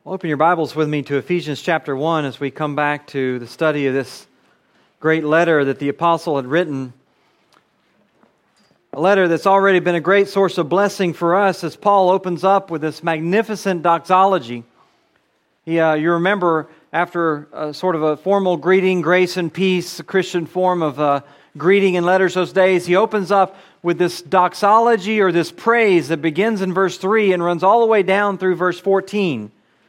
Well, open your Bibles with me to Ephesians chapter 1 as we come back to the study of this great letter that the apostle had written. A letter that's already been a great source of blessing for us as Paul opens up with this magnificent doxology. You remember after sort of a formal greeting, grace and peace, a Christian form of greeting in letters those days, he opens up with this doxology or this praise that begins in verse 3 and runs all the way down through verse 14.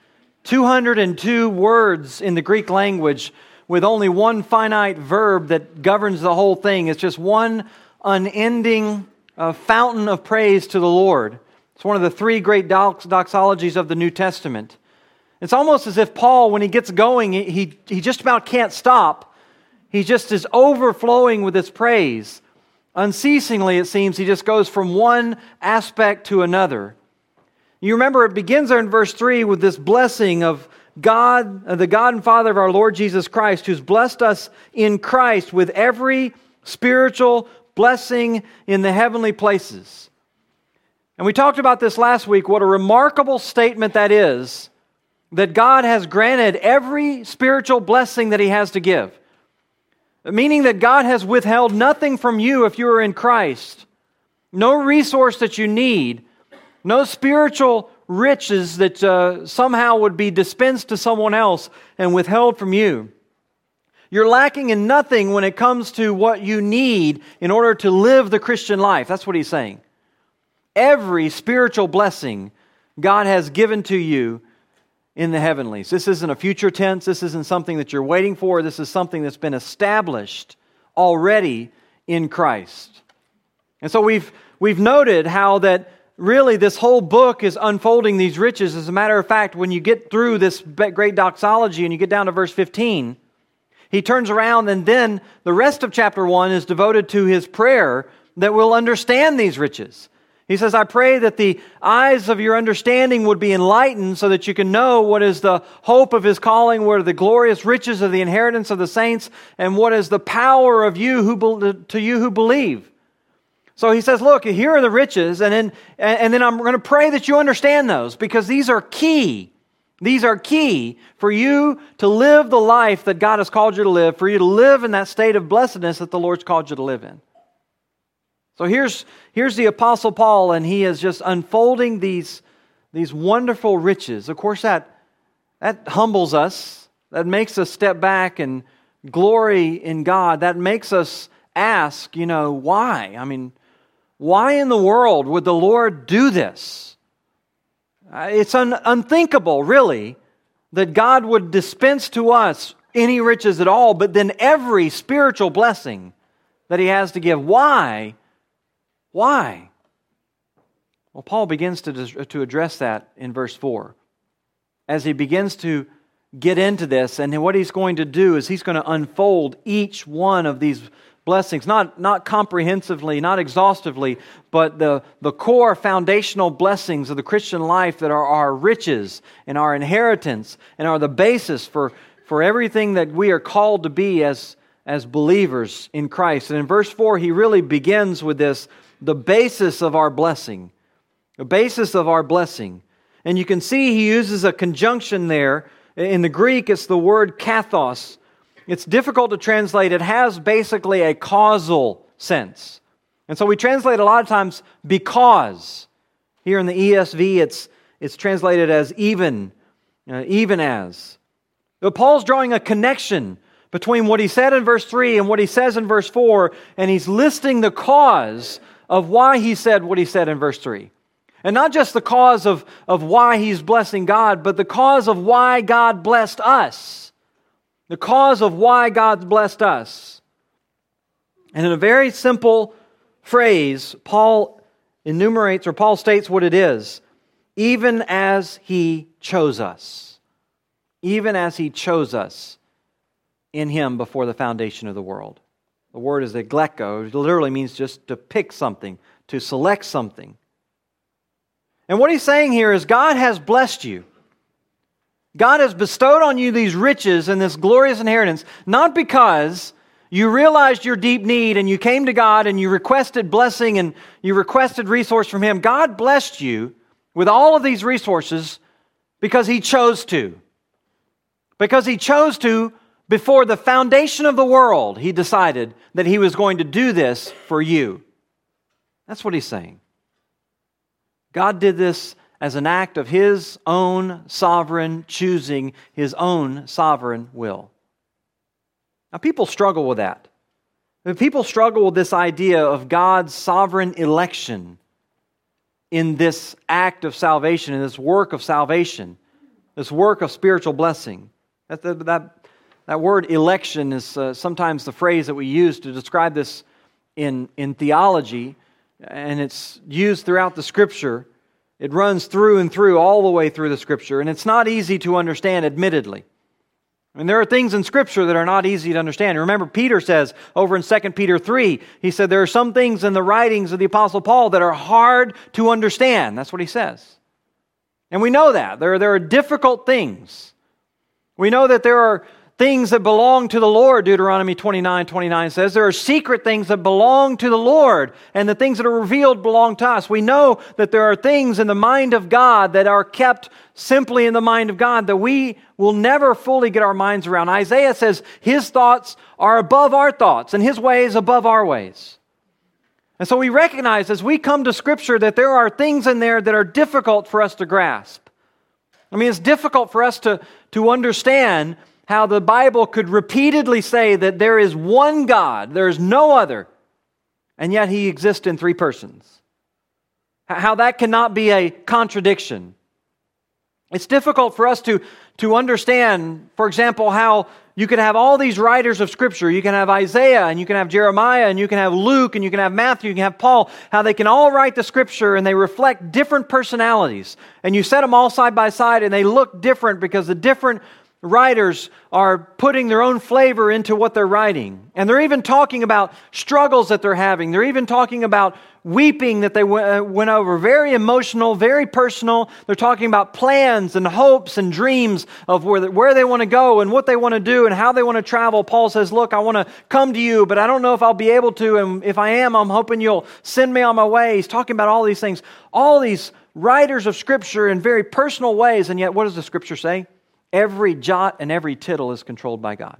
202 words in the Greek language with only one finite verb that governs the whole thing. It's just one unending fountain of praise to the Lord. It's one of the three great doxologies of the New Testament. It's almost as if Paul, when he gets going, he just about can't stop. He just is overflowing with his praise. Unceasingly, it seems, he just goes from one aspect to another. You remember it begins there in verse 3 with this blessing of God, the God and Father of our Lord Jesus Christ, who's blessed us in Christ with every spiritual blessing in the heavenly places. And we talked about this last week, what a remarkable statement that is, that God has granted every spiritual blessing that He has to give. Meaning that God has withheld nothing from you if you are in Christ. No resource that you need. No spiritual riches that somehow would be dispensed to someone else and withheld from you. You're lacking in nothing when it comes to what you need in order to live the Christian life. That's what he's saying. Every spiritual blessing God has given to you in the heavenlies. This isn't a future tense. This isn't something that you're waiting for. This is something that's been established already in Christ. And so we've noted how that really this whole book is unfolding these riches. As a matter of fact, when you get through this great doxology and you get down to verse 15, he turns around and then the rest of chapter 1 is devoted to his prayer that we'll understand these riches. He says, I pray that the eyes of your understanding would be enlightened so that you can know what is the hope of His calling, what are the glorious riches of the inheritance of the saints, and what is the power of you who believe. So he says, look, here are the riches, and then I'm going to pray that you understand those, because these are key. These are key for you to live the life that God has called you to live, for you to live in that state of blessedness that the Lord's called you to live in. So here's the Apostle Paul, and he is just unfolding these wonderful riches. Of course, that humbles us. That makes us step back and glory in God. That makes us ask, why? I mean, why in the world would the Lord do this? It's unthinkable, really, that God would dispense to us any riches at all, but then every spiritual blessing that He has to give. Why? Why? Well, Paul begins to address that in verse 4. As he begins to get into this, and what he's going to do is he's going to unfold each one of these blessings, not comprehensively, not exhaustively, but the core foundational blessings of the Christian life that are our riches and our inheritance and are the basis for everything that we are called to be as believers in Christ. And in verse 4, he really begins with this, the basis of our blessing. The basis of our blessing. And you can see he uses a conjunction there. In the Greek, it's the word kathos. It's difficult to translate. It has basically a causal sense. And so we translate a lot of times because. Here in the ESV, it's translated as even as. But Paul's drawing a connection between what he said in verse 3 and what he says in verse 4, and he's listing the cause of why he said what he said in verse 3. And not just the cause of why he's blessing God, but the cause of why God blessed us. The cause of why God's blessed us. And in a very simple phrase, Paul states what it is. Even as He chose us. Even as He chose us in Him before the foundation of the world. The word is egleko. It literally means just to pick something, to select something. And what he's saying here is God has blessed you. God has bestowed on you these riches and this glorious inheritance, not because you realized your deep need and you came to God and you requested blessing and you requested resource from Him. God blessed you with all of these resources Because He chose to. Because He chose to, before the foundation of the world, He decided that He was going to do this for you. That's what He's saying. God did this as an act of His own sovereign choosing, His own sovereign will. Now, people struggle with that. People struggle with this idea of God's sovereign election in this act of salvation, in this work of salvation, this work of spiritual blessing. That word election is sometimes the phrase that we use to describe this in theology, and it's used throughout the Scripture. It runs through and through, all the way through the Scripture, and it's not easy to understand, admittedly. And there are things in Scripture that are not easy to understand. Remember, Peter says over in 2 Peter 3, he said there are some things in the writings of the Apostle Paul that are hard to understand. That's what he says. And we know that. There are difficult things. We know that there are things that belong to the Lord, Deuteronomy 29:29 says. There are secret things that belong to the Lord, and the things that are revealed belong to us. We know that there are things in the mind of God that are kept simply in the mind of God that we will never fully get our minds around. Isaiah says His thoughts are above our thoughts, and His ways above our ways. And so we recognize as we come to Scripture that there are things in there that are difficult for us to grasp. I mean, it's difficult for us to understand how the Bible could repeatedly say that there is one God, there is no other, and yet He exists in three persons. How that cannot be a contradiction. It's difficult for us to understand, for example, how you could have all these writers of Scripture. You can have Isaiah, and you can have Jeremiah, and you can have Luke, and you can have Matthew, you can have Paul, how they can all write the Scripture, and they reflect different personalities. And you set them all side by side, and they look different because the different writers are putting their own flavor into what they're writing. And they're even talking about struggles that they're having. They're even talking about weeping that they went over. Very emotional, very personal. They're talking about plans and hopes and dreams of where they want to go and what they want to do and how they want to travel. Paul says, look, I want to come to you, but I don't know if I'll be able to. And if I am, I'm hoping you'll send me on my way. He's talking about all these things. All these writers of Scripture in very personal ways. And yet, what does the Scripture say? Every jot and every tittle is controlled by God.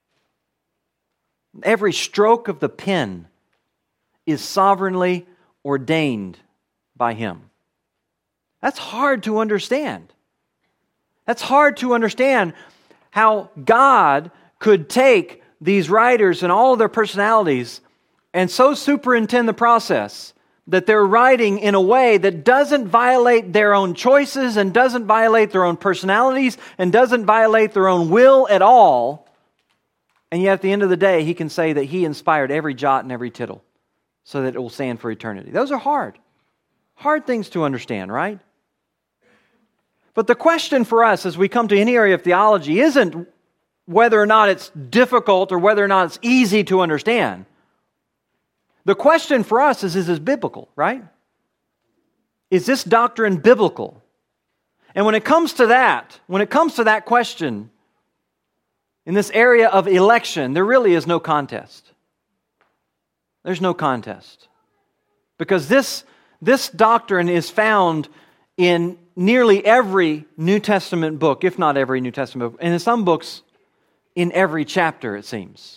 Every stroke of the pen is sovereignly ordained by Him. That's hard to understand. That's hard to understand how God could take these writers and all of their personalities and so superintend the process that they're writing in a way that doesn't violate their own choices and doesn't violate their own personalities and doesn't violate their own will at all. And yet at the end of the day, He can say that He inspired every jot and every tittle so that it will stand for eternity. Those are hard. Hard things to understand, right? But the question for us as we come to any area of theology isn't whether or not it's difficult or whether or not it's easy to understand. The question for us is this biblical, right? Is this doctrine biblical? And when it comes to that question, in this area of election, there really is no contest. There's no contest. Because this doctrine is found in nearly every New Testament book, if not every New Testament book, and in some books, in every chapter, it seems.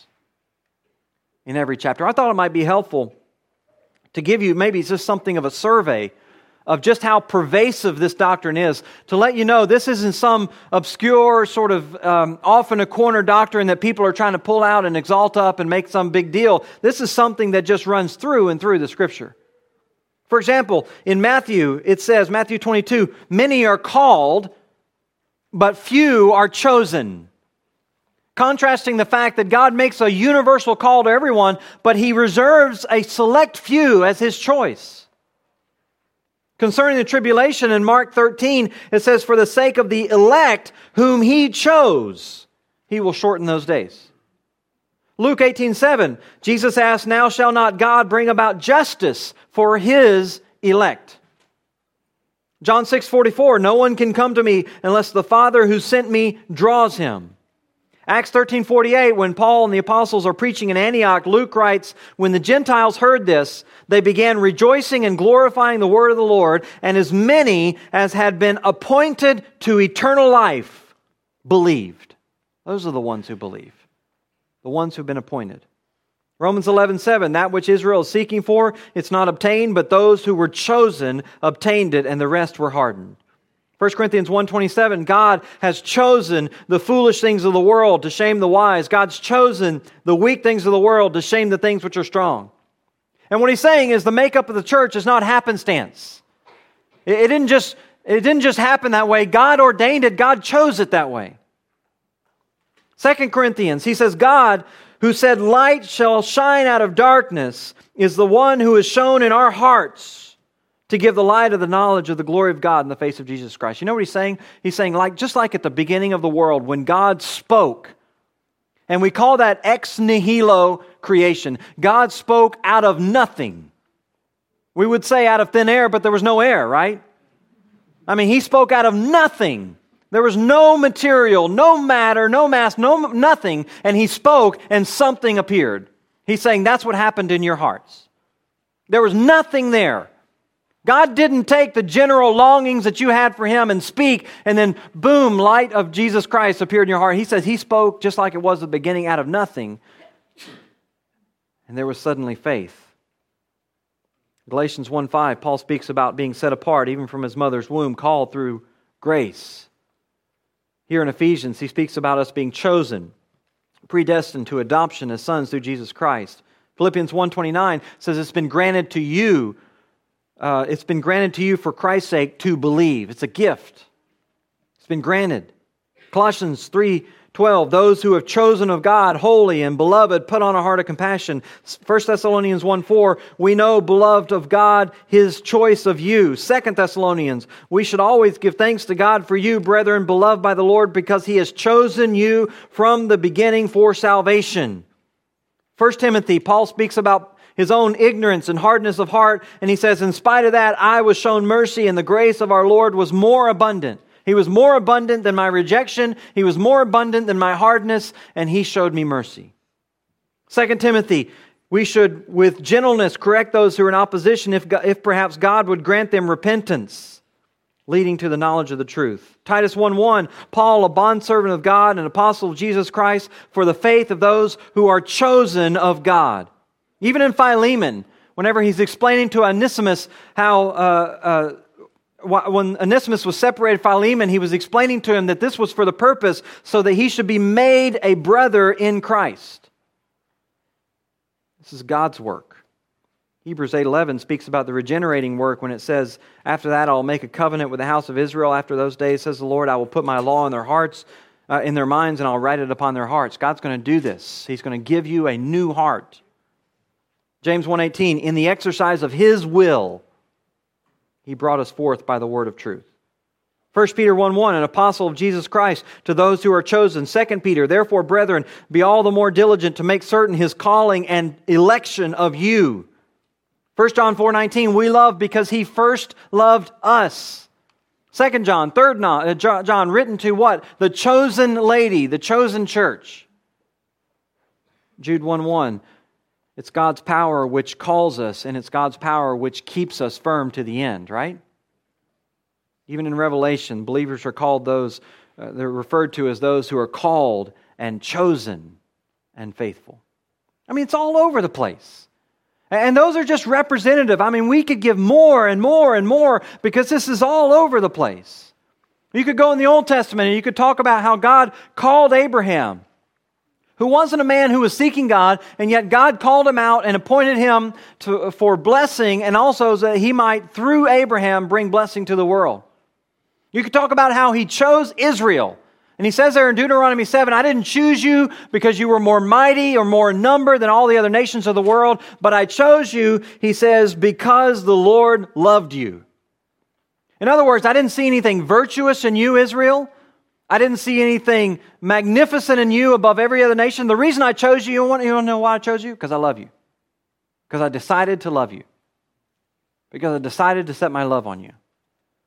In every chapter. I thought it might be helpful to give you maybe just something of a survey of just how pervasive this doctrine is, to let you know this isn't some obscure sort of off in a corner doctrine that people are trying to pull out and exalt up and make some big deal. This is something that just runs through and through the Scripture. For example, in Matthew, it says, Matthew 22, many are called, but few are chosen. Contrasting the fact that God makes a universal call to everyone, but He reserves a select few as His choice. Concerning the tribulation in Mark 13, it says, for the sake of the elect whom He chose, He will shorten those days. Luke 18:7, Jesus asked, now shall not God bring about justice for His elect? John 6:44, no one can come to me unless the Father who sent me draws him. Acts 13:48, when Paul and the apostles are preaching in Antioch, Luke writes, when the Gentiles heard this, they began rejoicing and glorifying the word of the Lord, and as many as had been appointed to eternal life believed. Those are the ones who believe, the ones who've been appointed. Romans 11:7, that which Israel is seeking for, it's not obtained, but those who were chosen obtained it, and the rest were hardened. 1 Corinthians 1:27, God has chosen the foolish things of the world to shame the wise. God's chosen the weak things of the world to shame the things which are strong. And what he's saying is the makeup of the church is not happenstance. It didn't just happen that way. God ordained it. God chose it that way. 2 Corinthians, he says, God, who said, light shall shine out of darkness, is the one who is shown in our hearts to give the light of the knowledge of the glory of God in the face of Jesus Christ. You know what he's saying? He's saying, just like at the beginning of the world, when God spoke, and we call that ex nihilo creation. God spoke out of nothing. We would say out of thin air, but there was no air, right? I mean, he spoke out of nothing. There was no material, no matter, no mass, nothing. And he spoke and something appeared. He's saying that's what happened in your hearts. There was nothing there. God didn't take the general longings that you had for Him and speak, and then boom, light of Jesus Christ appeared in your heart. He says He spoke just like it was at the beginning out of nothing. And there was suddenly faith. Galatians 1:5, Paul speaks about being set apart even from his mother's womb, called through grace. Here in Ephesians, he speaks about us being chosen, predestined to adoption as sons through Jesus Christ. Philippians 1:29 says it's been granted to you. It's been granted to you for Christ's sake to believe. It's a gift. It's been granted. Colossians 3:12, those who have chosen of God, holy and beloved, put on a heart of compassion. 1 Thessalonians 1:4, we know, beloved of God, His choice of you. 2 Thessalonians, we should always give thanks to God for you, brethren, beloved by the Lord, because He has chosen you from the beginning for salvation. 1 Timothy, Paul speaks about his own ignorance and hardness of heart, and he says, in spite of that, I was shown mercy, and the grace of our Lord was more abundant. He was more abundant than my rejection. He was more abundant than my hardness, and He showed me mercy. 2 Timothy, we should with gentleness correct those who are in opposition if perhaps God would grant them repentance, leading to the knowledge of the truth. Titus 1:1, Paul, a bondservant of God and apostle of Jesus Christ, for the faith of those who are chosen of God. Even in Philemon, whenever he's explaining to Onesimus how when Onesimus was separated from Philemon, he was explaining to him that this was for the purpose so that he should be made a brother in Christ. This is God's work. Hebrews 8:11 speaks about the regenerating work when it says, after that I'll make a covenant with the house of Israel. After those days, says the Lord, I will put my law in their hearts, in their minds, and I'll write it upon their hearts. God's going to do this. He's going to give you a new heart. James 1:18, in the exercise of His will, He brought us forth by the word of truth. 1 Peter 1:1, an apostle of Jesus Christ to those who are chosen. 2 Peter, therefore, brethren, be all the more diligent to make certain His calling and election of you. 1 John 4:19, we love because He first loved us. 2 John, 3 John, written to what? The chosen lady, the chosen church. Jude 1:1, it's God's power which calls us, and it's God's power which keeps us firm to the end, right? Even in Revelation, believers are called they're referred to as those who are called and chosen and faithful. I mean, it's all over the place. And those are just representative. I mean, we could give more and more and more because this is all over the place. You could go in the Old Testament and you could talk about how God called Abraham, who wasn't a man who was seeking God, and yet God called him out and appointed him for blessing, and also that he might, through Abraham, bring blessing to the world. You could talk about how He chose Israel. And He says there in Deuteronomy 7, I didn't choose you because you were more mighty or more in number than all the other nations of the world, but I chose you, He says, because the Lord loved you. In other words, I didn't see anything virtuous in you, Israel. I didn't see anything magnificent in you above every other nation. The reason I chose you, you want to know why I chose you? Because I love you. Because I decided to love you. Because I decided to set my love on you.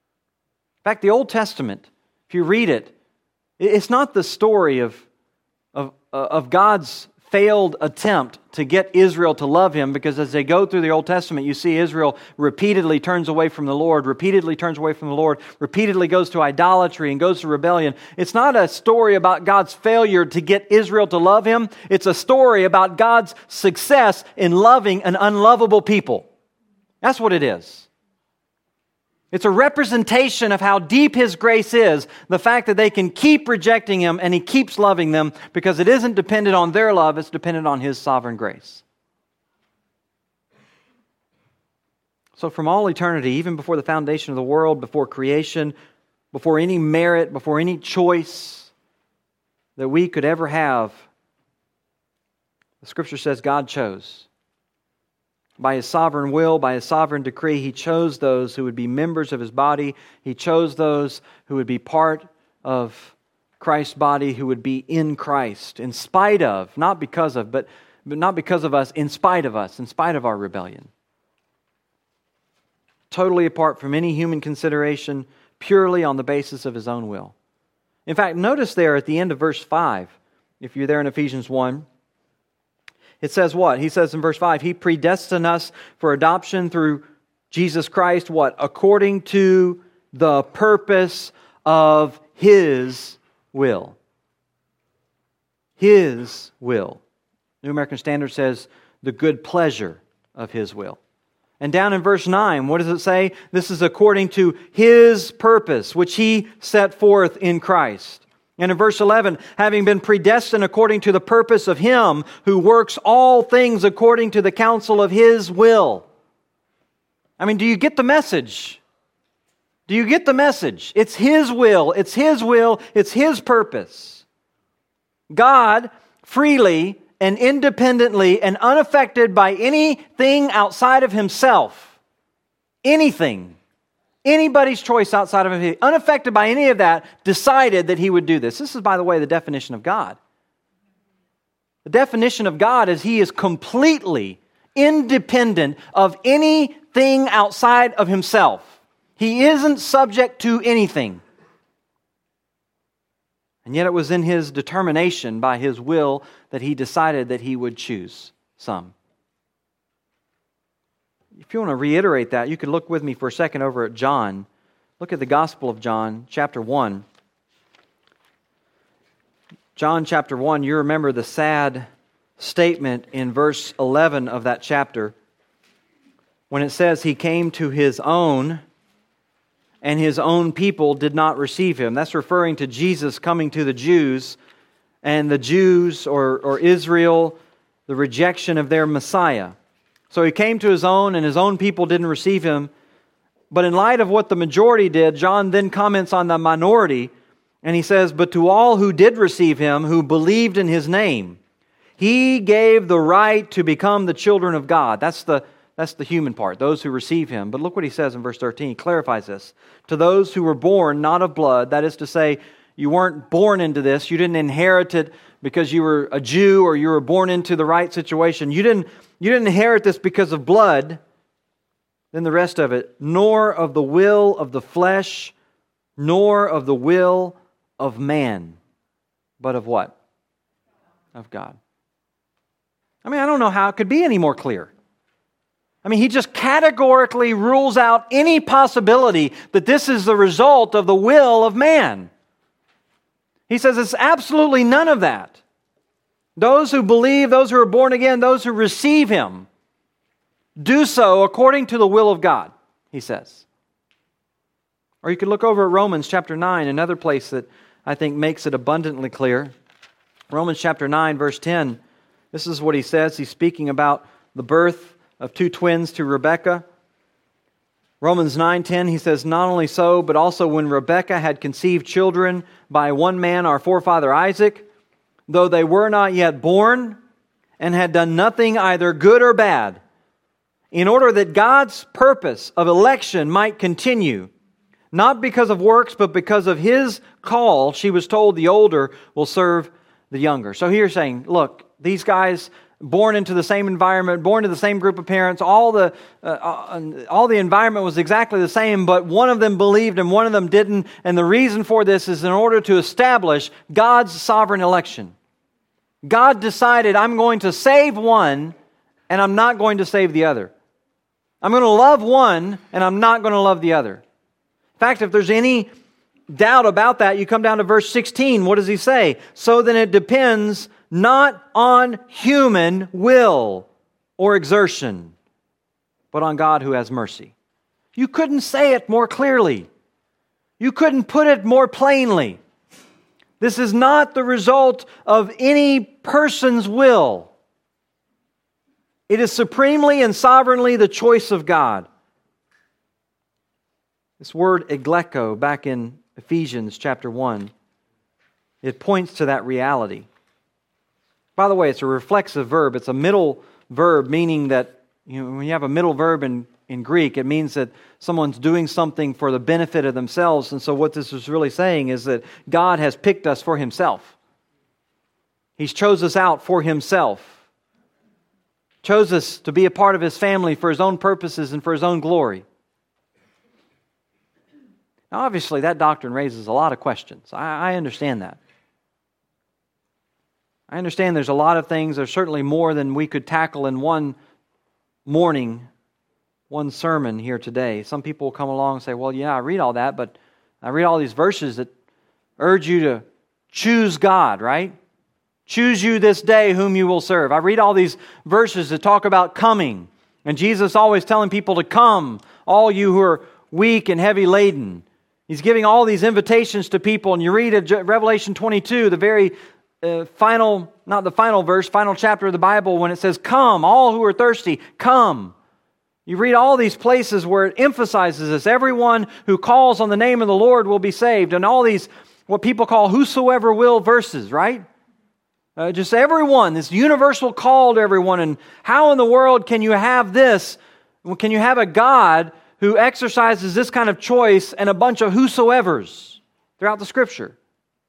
In fact, the Old Testament, if you read it, it's not the story of of God's failed attempt to get Israel to love Him, because as they go through the Old Testament, you see Israel repeatedly turns away from the Lord, repeatedly goes to idolatry and goes to rebellion. It's not a story about God's failure to get Israel to love Him. It's a story about God's success in loving an unlovable people. That's what it is. It's a representation of how deep His grace is, the fact that they can keep rejecting Him and He keeps loving them, because it isn't dependent on their love, it's dependent on His sovereign grace. So from all eternity, even before the foundation of the world, before creation, before any merit, before any choice that we could ever have, the Scripture says God chose. By His sovereign will, by His sovereign decree, He chose those who would be members of His body. He chose those who would be part of Christ's body, who would be in Christ, in spite of, not because of, but not because of us, in spite of us, in spite of our rebellion. Totally apart from any human consideration, purely on the basis of His own will. In fact, notice there at the end of verse 5, if you're there in Ephesians 1, it says what? He says in verse 5, He predestined us for adoption through Jesus Christ, what? According to the purpose of His will. His will. New American Standard says, the good pleasure of His will. And down in verse 9, what does it say? This is according to His purpose, which He set forth in Christ. And in verse 11, having been predestined according to the purpose of Him who works all things according to the counsel of His will. I mean, do you get the message? Do you get the message? It's His will, it's His will, it's His purpose. God freely and independently and unaffected by anything outside of Himself, anybody's choice outside of Him, unaffected by any of that, decided that He would do this. This is, by the way, the definition of God. The definition of God is He is completely independent of anything outside of Himself. He isn't subject to anything. And yet it was in His determination, by His will, that He decided that He would choose some. If you want to reiterate that, you could look with me for a second over at John. Look at the Gospel of John, chapter 1. John chapter 1, you remember the sad statement in verse 11 of that chapter when it says, He came to His own, and His own people did not receive Him. That's referring to Jesus coming to the Jews, and the Jews, or Israel, the rejection of their Messiah. So He came to His own, and His own people didn't receive Him. But in light of what the majority did, John then comments on the minority, and he says, But to all who did receive Him, who believed in His name, He gave the right to become the children of God. That's the human part, those who receive Him. But look what He says in verse 13. He clarifies this. To those who were born not of blood, that is to say, you weren't born into this, you didn't inherit it because you were a Jew or you were born into the right situation. You didn't inherit this because of blood, then the rest of it, nor of the will of the flesh, nor of the will of man, but of what? Of God. I mean, I don't know how it could be any more clear. I mean, He just categorically rules out any possibility that this is the result of the will of man. He says it's absolutely none of that. Those who believe, those who are born again, those who receive Him, do so according to the will of God, he says. Or you could look over at Romans chapter 9, another place that I think makes it abundantly clear. Romans chapter 9, verse 10. This is what he says. He's speaking about the birth of two twins to Rebekah. Romans 9:10, he says, Not only so, but also when Rebekah had conceived children by one man, our forefather Isaac, though they were not yet born and had done nothing either good or bad, in order that God's purpose of election might continue, not because of works, but because of His call, she was told the older will serve the younger. So here saying, look, these guys born into the same environment, born to the same group of parents, all the environment was exactly the same, but one of them believed and one of them didn't. And the reason for this is in order to establish God's sovereign election. God decided, I'm going to save one, and I'm not going to save the other. I'm going to love one, and I'm not going to love the other. In fact, if there's any doubt about that, you come down to verse 16. What does he say? So then it depends not on human will or exertion, but on God who has mercy. You couldn't say it more clearly. You couldn't put it more plainly. This is not the result of any person's will. It is supremely and sovereignly the choice of God. This word egleko back in Ephesians chapter 1, it points to that reality. By the way, it's a reflexive verb. It's a middle verb, meaning that when you have a middle verb in Greek, it means that someone's doing something for the benefit of themselves. And so what this is really saying is that God has picked us for Himself. He's chose us out for Himself. Chose us to be a part of His family for His own purposes and for His own glory. Now, obviously, that doctrine raises a lot of questions. I understand that. I understand there's a lot of things. There's certainly more than we could tackle in one morning, one sermon here today. Some people will come along and say, well, yeah, I read all that, but I read all these verses that urge you to choose God, right? Choose you this day whom you will serve. I read all these verses that talk about coming. And Jesus always telling people to come, all you who are weak and heavy laden. He's giving all these invitations to people. And you read Revelation 22, the very final chapter of the Bible, when it says, come, all who are thirsty, come. You read all these places where it emphasizes this. Everyone who calls on the name of the Lord will be saved. And all these, what people call whosoever will verses, right? Just everyone, this universal call to everyone. And how in the world can you have this? Can you have a God who exercises this kind of choice and a bunch of whosoevers throughout the Scripture?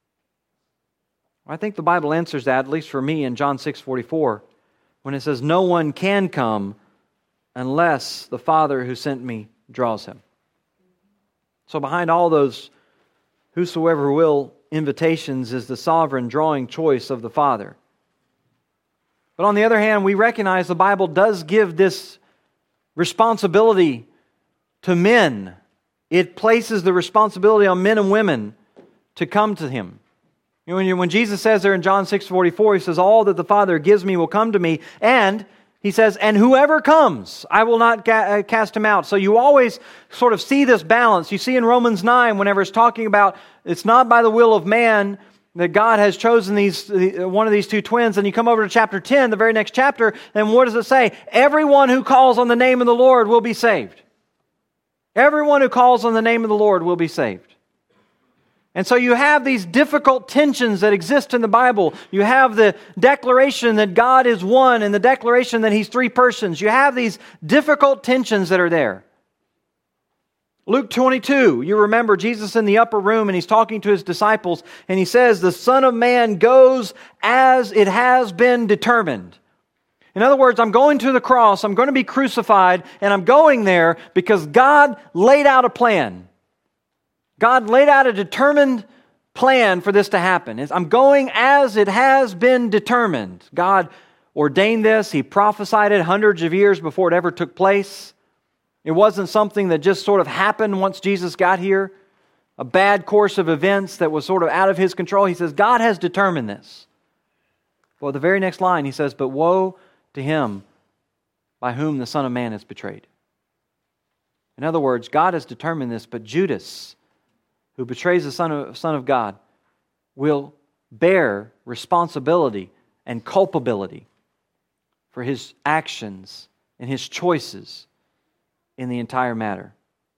I think the Bible answers that, at least for me, in John 6:44, when it says, no one can come unless the Father who sent me draws him. So behind all those whosoever will invitations is the sovereign drawing choice of the Father. But on the other hand, we recognize the Bible does give this responsibility to men. It places the responsibility on men and women to come to Him. When Jesus says there in John 6:44, He says, all that the Father gives me will come to me, and He says, and whoever comes, I will not cast him out. So you always sort of see this balance. You see in Romans 9, whenever it's talking about it's not by the will of man that God has chosen one of these two twins, and you come over to chapter 10, the very next chapter, and what does it say? Everyone who calls on the name of the Lord will be saved. Everyone who calls on the name of the Lord will be saved. And so you have these difficult tensions that exist in the Bible. You have the declaration that God is one and the declaration that He's three persons. You have these difficult tensions that are there. Luke 22, you remember Jesus in the upper room and He's talking to His disciples and He says, the Son of Man goes as it has been determined. In other words, I'm going to the cross, I'm going to be crucified, and I'm going there because God laid out a plan. God laid out a determined plan for this to happen. I'm going as it has been determined. God ordained this. He prophesied it hundreds of years before it ever took place. It wasn't something that just sort of happened once Jesus got here. A bad course of events that was sort of out of His control. He says, God has determined this. Well, the very next line, He says, but woe to him by whom the Son of Man is betrayed. In other words, God has determined this, but Judas, who betrays the Son of God, will bear responsibility and culpability for his actions and his choices in the entire matter.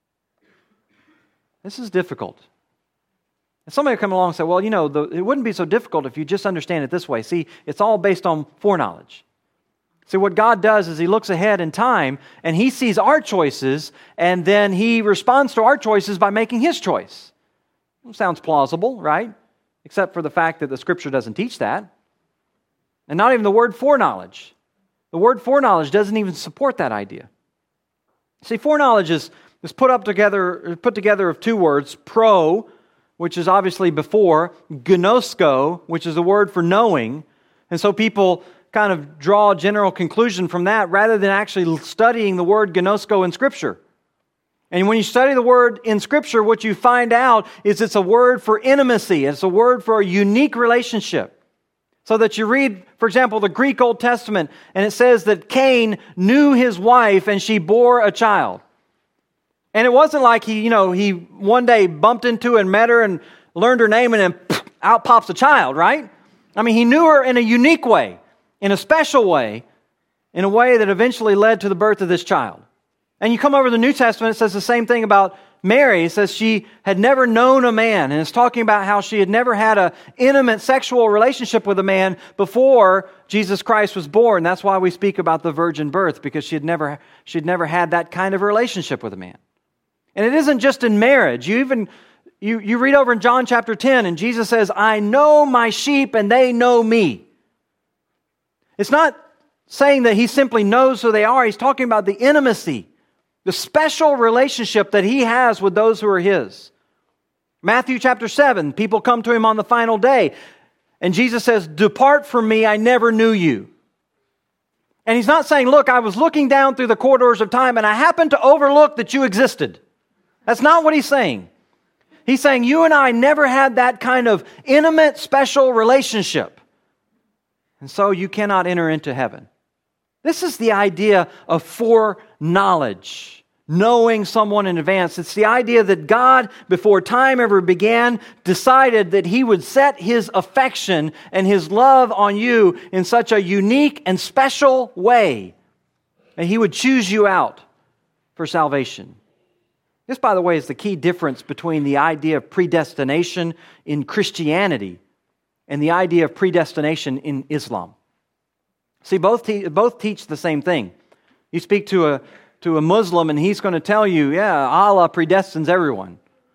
This is difficult. And somebody will come along and say, well, it wouldn't be so difficult if you just understand it this way. See, it's all based on foreknowledge. See, what God does is He looks ahead in time and He sees our choices and then He responds to our choices by making His choice. Well, sounds plausible, right? Except for the fact that the Scripture doesn't teach that. And not even the word foreknowledge. The word foreknowledge doesn't even support that idea. See, foreknowledge is put together of two words, pro, which is obviously before, gnosko, which is a word for knowing. And so people kind of draw a general conclusion from that rather than actually studying the word gnosko in Scripture. And when you study the word in Scripture, what you find out is it's a word for intimacy. It's a word for a unique relationship. So that you read, for example, the Greek Old Testament, and it says that Cain knew his wife and she bore a child. And it wasn't like he one day bumped into and met her and learned her name and then out pops a child, right? I mean, he knew her in a unique way, in a special way, in a way that eventually led to the birth of this child. And you come over to the New Testament, it says the same thing about Mary. It says she had never known a man, and it's talking about how she had never had an intimate sexual relationship with a man before Jesus Christ was born. That's why we speak about the virgin birth, because she'd never had that kind of relationship with a man. And it isn't just in marriage. You read over in John chapter 10, and Jesus says, "I know my sheep and they know me." It's not saying that he simply knows who they are. He's talking about the intimacy, the special relationship that he has with those who are his. Matthew chapter 7, people come to him on the final day, and Jesus says, "Depart from me, I never knew you." And he's not saying, "Look, I was looking down through the corridors of time and I happened to overlook that you existed." That's not what he's saying. He's saying you and I never had that kind of intimate, special relationship. And so you cannot enter into heaven. This is the idea of foreknowledge, knowing someone in advance. It's the idea that God, before time ever began, decided that He would set His affection and His love on you in such a unique and special way. And He would choose you out for salvation. This, by the way, is the key difference between the idea of predestination in Christianity and the idea of predestination in Islam. See, both teach the same thing. You speak to a Muslim and he's going to tell you, yeah, Allah predestines everyone.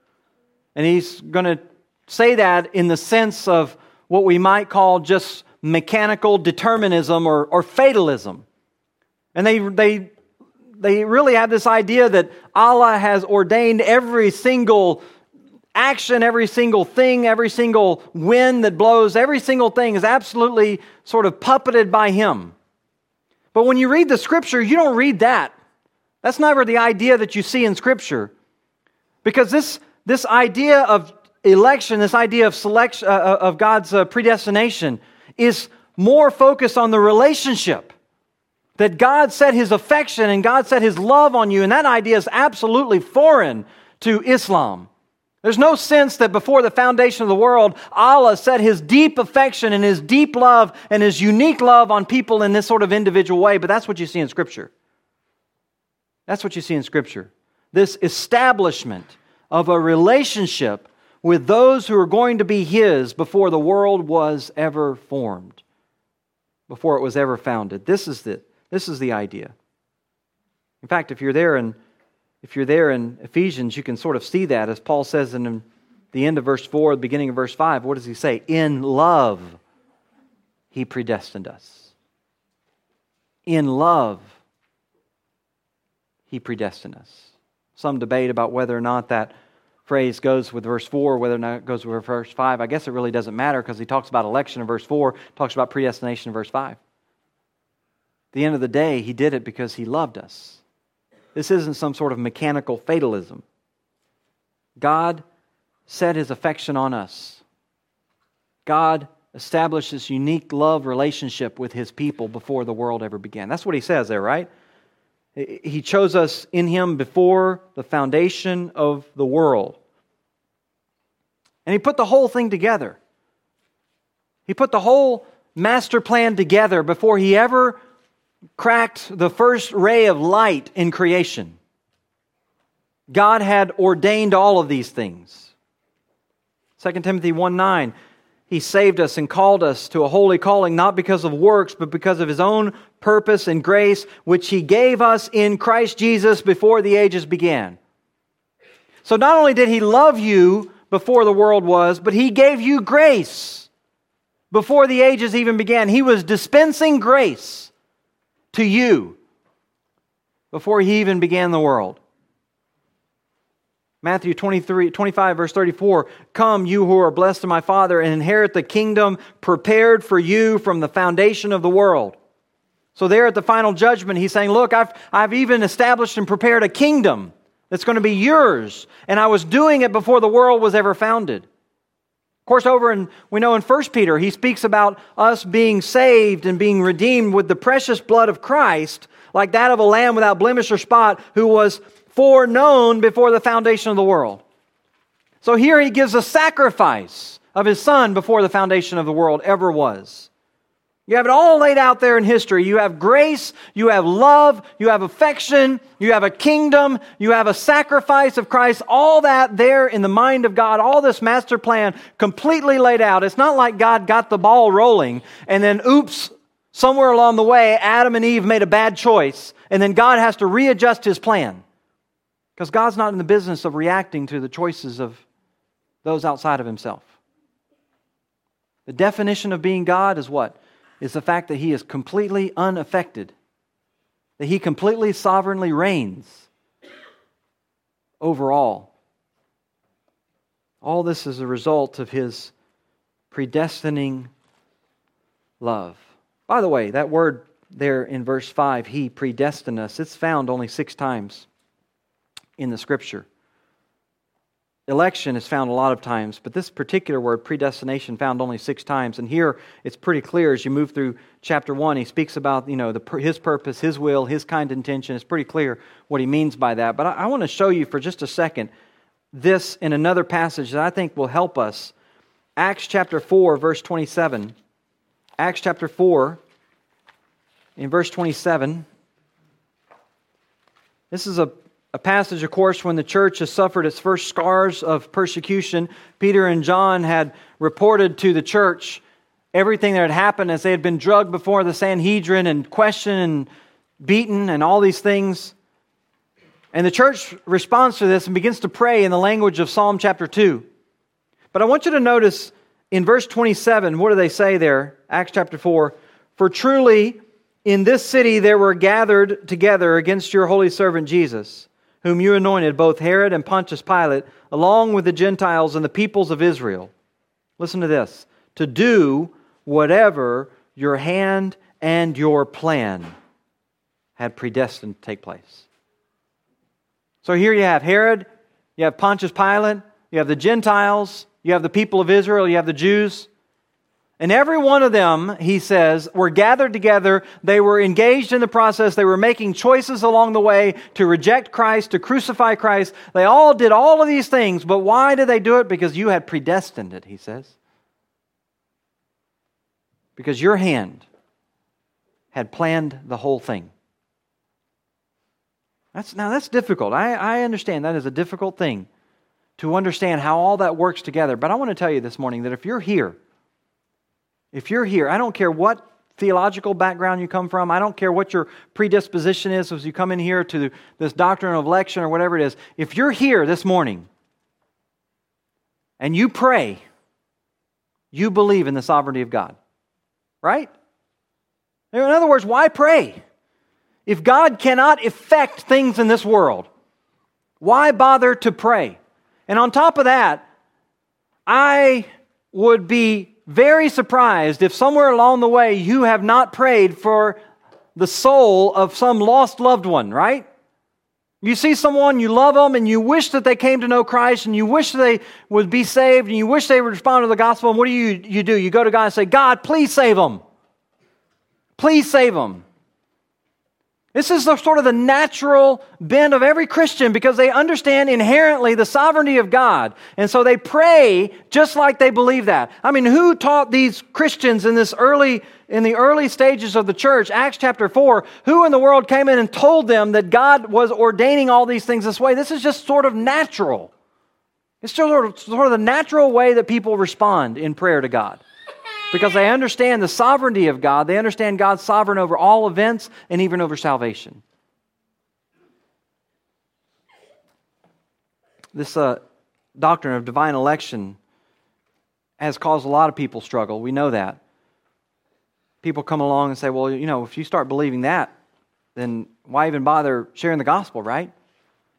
And he's going to say that in the sense of what we might call just mechanical determinism or fatalism. And they really have this idea that Allah has ordained every single action, every single thing, every single wind that blows, every single thing is absolutely sort of puppeted by Him. But when you read the Scripture, you don't read that. That's never the idea that you see in Scripture. Because this idea of election, this idea of selection, of God's predestination, is more focused on the relationship. That God set His affection and God set His love on you, and that idea is absolutely foreign to Islam. There's no sense that before the foundation of the world, Allah set His deep affection and His deep love and His unique love on people in this sort of individual way, but that's what you see in Scripture. That's what you see in Scripture. This establishment of a relationship with those who are going to be His before the world was ever formed, before it was ever founded. This is the idea. In fact, if you're there in Ephesians, you can sort of see that, as Paul says in the end of verse 4, the beginning of verse 5. What does he say? In love, He predestined us. In love, He predestined us. Some debate about whether or not that phrase goes with verse 4, whether or not it goes with verse 5. I guess it really doesn't matter, because he talks about election in verse 4, talks about predestination in verse 5. At the end of the day, He did it because He loved us. This isn't some sort of mechanical fatalism. God set His affection on us. God established this unique love relationship with His people before the world ever began. That's what He says there, right? He chose us in Him before the foundation of the world. And He put the whole thing together. He put the whole master plan together before He ever cracked the first ray of light in creation. God had ordained all of these things. 2 Timothy 1:9, He saved us and called us to a holy calling, not because of works, but because of His own purpose and grace, which He gave us in Christ Jesus before the ages began. So not only did He love you before the world was, but He gave you grace before the ages even began. He was dispensing grace to you before He even began the world. Matthew 25, verse 34, "Come, you who are blessed of my Father, and inherit the kingdom prepared for you from the foundation of the world." So there at the final judgment, he's saying, look, I've even established and prepared a kingdom that's going to be yours, and I was doing it before the world was ever founded. Of course, we know in 1 Peter, he speaks about us being saved and being redeemed with the precious blood of Christ, like that of a lamb without blemish or spot, who was foreknown before the foundation of the world. So here he gives a sacrifice of his Son before the foundation of the world ever was. You have it all laid out there in history. You have grace, you have love, you have affection, you have a kingdom, you have a sacrifice of Christ, all that there in the mind of God, all this master plan completely laid out. It's not like God got the ball rolling and then, oops, somewhere along the way, Adam and Eve made a bad choice, and then God has to readjust His plan. Because God's not in the business of reacting to the choices of those outside of Himself. The definition of being God is what? Is the fact that He is completely unaffected. That He completely sovereignly reigns over all. All this is a result of His predestining love. By the way, that word there in verse 5, He predestined us, it's found only 6 times in the Scripture. Election is found a lot of times, but this particular word, predestination, found only 6 times. And here it's pretty clear as you move through chapter 1. He speaks about His purpose, His will, His kind intention. It's pretty clear what he means by that. But I want to show you for just a second this in another passage that I think will help us. Acts chapter 4, verse 27. Acts chapter 4, in verse 27. This is a passage, of course, when the church has suffered its first scars of persecution. Peter and John had reported to the church everything that had happened as they had been drugged before the Sanhedrin and questioned and beaten and all these things. And the church responds to this and begins to pray in the language of Psalm chapter 2. But I want you to notice in verse 27, what do they say there? Acts chapter 4, "For truly in this city there were gathered together against your holy servant Jesus, whom you anointed, both Herod and Pontius Pilate, along with the Gentiles and the peoples of Israel." Listen to this. "To do whatever your hand and your plan had predestined to take place." So here you have Herod, you have Pontius Pilate, you have the Gentiles, you have the people of Israel, you have the Jews. And every one of them, he says, were gathered together. They were engaged in the process. They were making choices along the way to reject Christ, to crucify Christ. They all did all of these things. But why did they do it? Because you had predestined it, he says. Because your hand had planned the whole thing. That's difficult. I understand that is a difficult thing to understand how all that works together. But I want to tell you this morning that if you're here, I don't care what theological background you come from, I don't care what your predisposition is as you come in here to this doctrine of election or whatever it is, if you're here this morning and you pray, you believe in the sovereignty of God. Right? In other words, why pray? If God cannot effect things in this world, why bother to pray? And on top of that, I would be very surprised if somewhere along the way you have not prayed for the soul of some lost loved one, right? You see someone, you love them, and you wish that they came to know Christ, and you wish they would be saved, and you wish they would respond to the gospel, and what do? You go to God and say, "God, please save them. Please save them." This is sort of the natural bent of every Christian because they understand inherently the sovereignty of God. And so they pray just like they believe that. I mean, who taught these Christians in the early stages of the church, Acts chapter 4, who in the world came in and told them that God was ordaining all these things this way? This is just sort of natural. It's sort of the natural way that people respond in prayer to God. Because they understand the sovereignty of God. They understand God's sovereign over all events and even over salvation. This doctrine of divine election has caused a lot of people struggle. We know that. People come along and say, well, if you start believing that, then why even bother sharing the gospel, right?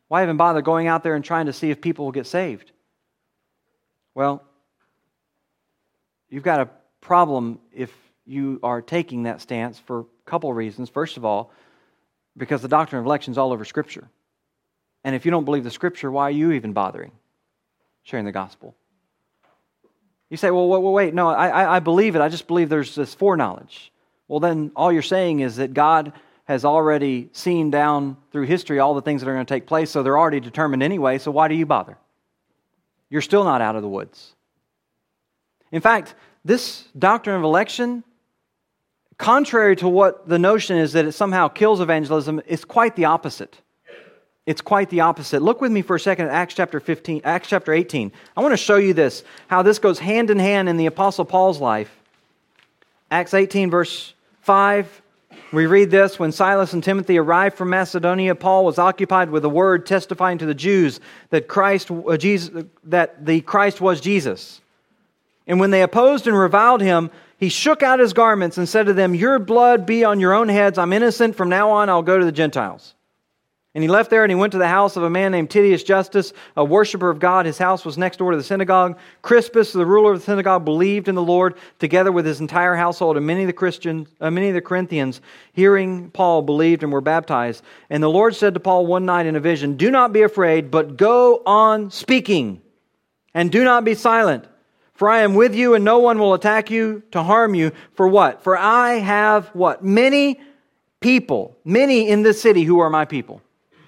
Why even bother going out there and trying to see if people will get saved? Well, you've got a problem if you are taking that stance for a couple of reasons. First of all, because the doctrine of election is all over Scripture. And if you don't believe the Scripture, why are you even bothering sharing the gospel? You say, well, wait, no, I believe it. I just believe there's this foreknowledge. Well, then all you're saying is that God has already seen down through history all the things that are going to take place, so they're already determined anyway, so why do you bother? You're still not out of the woods. In fact, this doctrine of election, contrary to what the notion is that it somehow kills evangelism, is quite the opposite. It's quite the opposite. Look with me for a second at Acts chapter 18. I want to show you this, how this goes hand in hand in the Apostle Paul's life. Acts 18, verse 5, we read this: when Silas and Timothy arrived from Macedonia, Paul was occupied with the word, testifying to the Jews that the Christ was Jesus. And when they opposed and reviled him, he shook out his garments and said to them, "Your blood be on your own heads. I'm innocent. From now on, I'll go to the Gentiles." And he left there and he went to the house of a man named Titius Justus, a worshiper of God. His house was next door to the synagogue. Crispus, the ruler of the synagogue, believed in the Lord together with his entire household. And many of the Corinthians, hearing Paul, believed and were baptized. And the Lord said to Paul one night in a vision, "Do not be afraid, but go on speaking, and do not be silent. For I am with you, and no one will attack you to harm you." For what? For I have what? Many people, many in this city who are my people.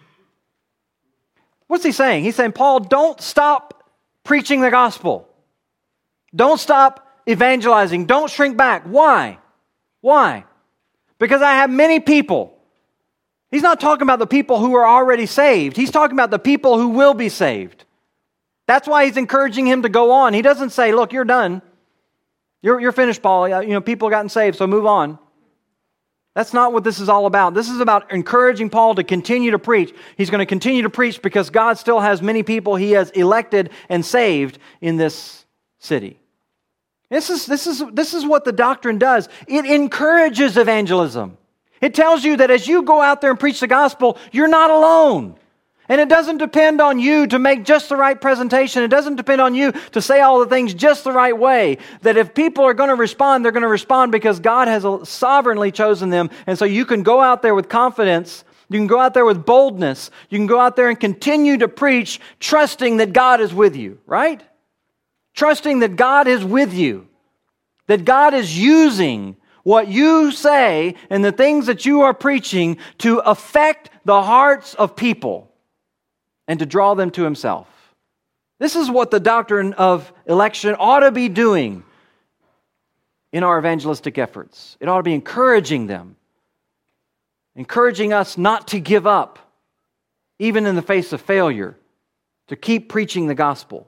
What's he saying? He's saying, Paul, don't stop preaching the gospel. Don't stop evangelizing. Don't shrink back. Why? Why? Because I have many people. He's not talking about the people who are already saved. He's talking about the people who will be saved. That's why he's encouraging him to go on. He doesn't say, look, you're done. You're finished, Paul. People have gotten saved, so move on. That's not what this is all about. This is about encouraging Paul to continue to preach. He's going to continue to preach because God still has many people he has elected and saved in this city. This is what the doctrine does. It encourages evangelism. It tells you that as you go out there and preach the gospel, you're not alone. And it doesn't depend on you to make just the right presentation. It doesn't depend on you to say all the things just the right way. That if people are going to respond, they're going to respond because God has sovereignly chosen them. And so you can go out there with confidence. You can go out there with boldness. You can go out there and continue to preach, trusting that God is with you, right? Trusting that God is with you. That God is using what you say and the things that you are preaching to affect the hearts of people and to draw them to Himself. This is what the doctrine of election ought to be doing in our evangelistic efforts. It ought to be encouraging them, encouraging us not to give up, even in the face of failure, to keep preaching the gospel.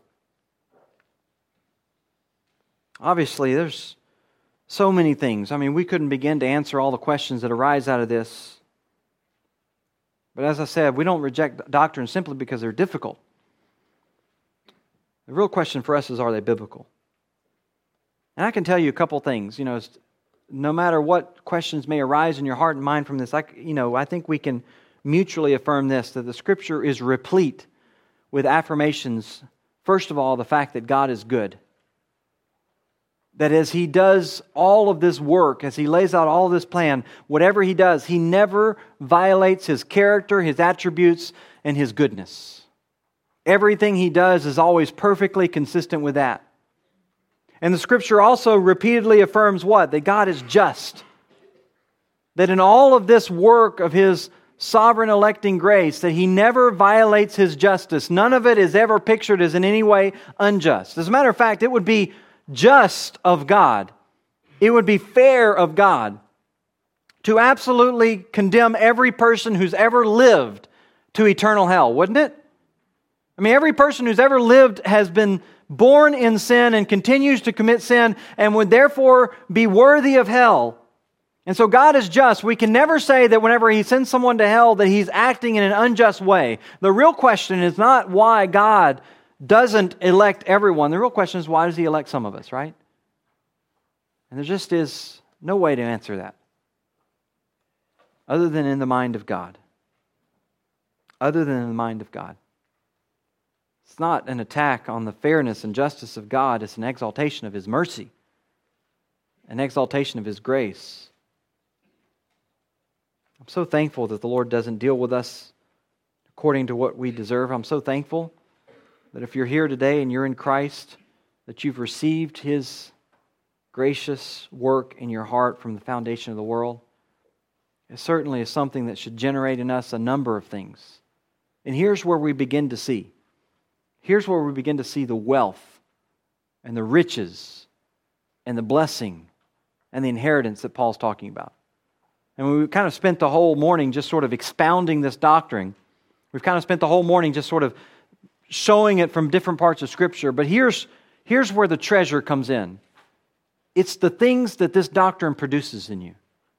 Obviously, there's so many things. I mean, we couldn't begin to answer all the questions that arise out of this. But as I said, we don't reject doctrine simply because they're difficult. The real question for us is, are they biblical? And I can tell you a couple things. No matter what questions may arise in your heart and mind from this, I think we can mutually affirm this, that the Scripture is replete with affirmations. First of all, the fact that God is good. That as He does all of this work, as He lays out all of this plan, whatever He does, He never violates His character, His attributes, and His goodness. Everything He does is always perfectly consistent with that. And the Scripture also repeatedly affirms what? That God is just. That in all of this work of His sovereign electing grace, that He never violates His justice. None of it is ever pictured as in any way unjust. As a matter of fact, it would be just of God, it would be fair of God to absolutely condemn every person who's ever lived to eternal hell, wouldn't it? I mean, every person who's ever lived has been born in sin and continues to commit sin and would therefore be worthy of hell. And so God is just. We can never say that whenever He sends someone to hell that He's acting in an unjust way. The real question is not why God doesn't elect everyone. The real question is, why does He elect some of us, right? And there just is no way to answer that other than in the mind of God. other than in the mind of God. It's not an attack on the fairness and justice of God. It's an exaltation of His mercy, an exaltation of His grace. I'm so thankful that the Lord doesn't deal with us according to what we deserve. I'm so thankful that if you're here today and you're in Christ, that you've received His gracious work in your heart from the foundation of the world. It certainly is something that should generate in us a number of things. And here's where we begin to see. Here's where we begin to see the wealth and the riches and the blessing and the inheritance that Paul's talking about. And we kind of spent the whole morning just sort of expounding this doctrine. We've kind of spent the whole morning just sort of showing it from different parts of Scripture. But here's where the treasure comes in. It's the things that this doctrine produces in you.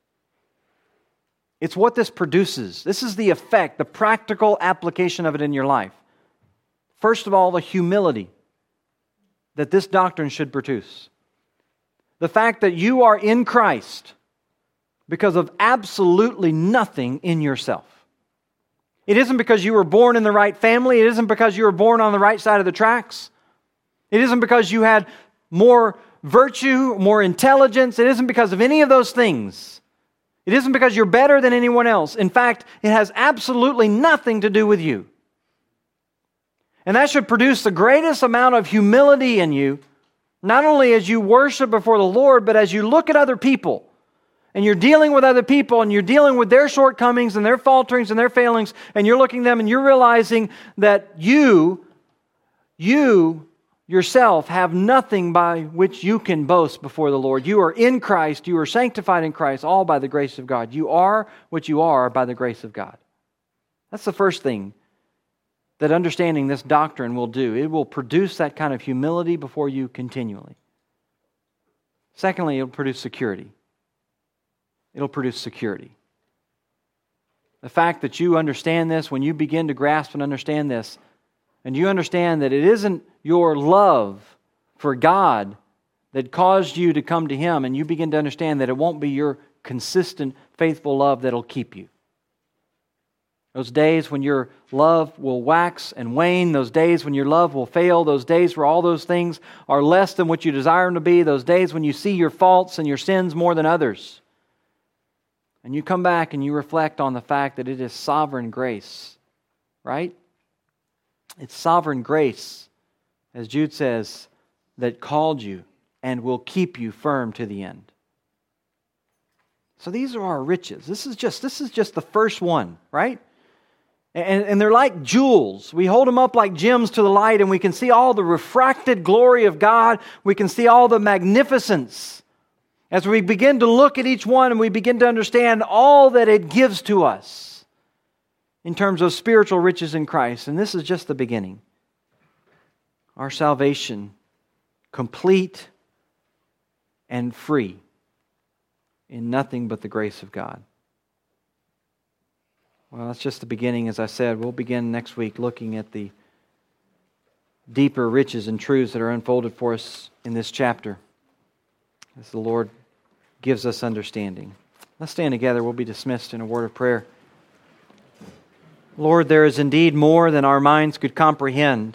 It's what this produces. This is the effect, the practical application of it in your life. First of all, the humility that this doctrine should produce. The fact that you are in Christ because of absolutely nothing in yourself. It isn't because you were born in the right family. It isn't because you were born on the right side of the tracks. It isn't because you had more virtue, more intelligence. It isn't because of any of those things. It isn't because you're better than anyone else. In fact, it has absolutely nothing to do with you. And that should produce the greatest amount of humility in you, not only as you worship before the Lord, but as you look at other people, and you're dealing with other people, and you're dealing with their shortcomings and their falterings and their failings, and you're looking at them and you're realizing that you yourself have nothing by which you can boast before the Lord. You are in Christ, you are sanctified in Christ, all by the grace of God. You are what you are by the grace of God. That's the first thing that understanding this doctrine will do. It will produce that kind of humility before you continually. Secondly, it'll produce security. It'll produce security. The fact that you understand this, when you begin to grasp and understand this, and you understand that it isn't your love for God that caused you to come to Him, and you begin to understand that it won't be your consistent, faithful love that'll keep you. Those days when your love will wax and wane, those days when your love will fail, those days where all those things are less than what you desire them to be, those days when you see your faults and your sins more than others. And you come back and you reflect on the fact that it is sovereign grace, right? It's sovereign grace, as Jude says, that called you and will keep you firm to the end. So these are our riches. This is just the first one, right? And they're like jewels. We hold them up like gems to the light, and we can see all the refracted glory of God. We can see all the magnificence as we begin to look at each one and we begin to understand all that it gives to us in terms of spiritual riches in Christ. And this is just the beginning. Our salvation, complete and free in nothing but the grace of God. Well, that's just the beginning, as I said. We'll begin next week looking at the deeper riches and truths that are unfolded for us in this chapter as the Lord gives us understanding. Let's stand together. We'll be dismissed in a word of prayer. Lord, there is indeed more than our minds could comprehend.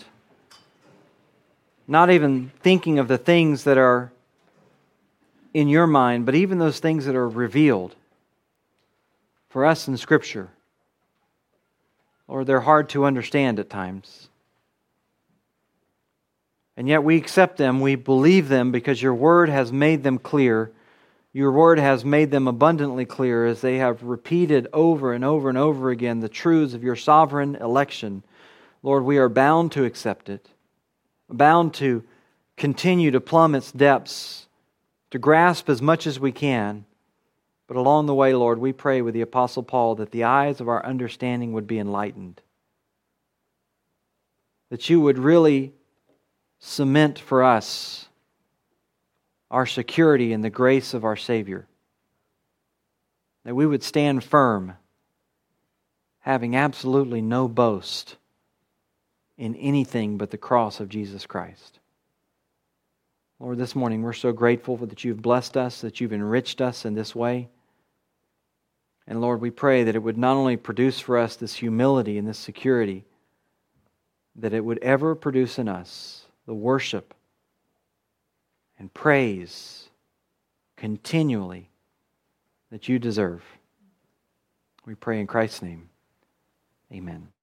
Not even thinking of the things that are in your mind, but even those things that are revealed for us in Scripture. Lord, they're hard to understand at times. And yet we accept them, we believe them because your Word has made them clear. Your Word has made them abundantly clear as they have repeated over and over and over again the truths of your sovereign election. Lord, we are bound to accept it, bound to continue to plumb its depths, to grasp as much as we can. But along the way, Lord, we pray with the Apostle Paul that the eyes of our understanding would be enlightened. That you would really cement for us our security in the grace of our Savior. That we would stand firm, having absolutely no boast in anything but the cross of Jesus Christ. Lord, this morning we're so grateful that you've blessed us, that you've enriched us in this way. And Lord, we pray that it would not only produce for us this humility and this security, that it would ever produce in us the worship and praise continually that you deserve. We pray in Christ's name. Amen.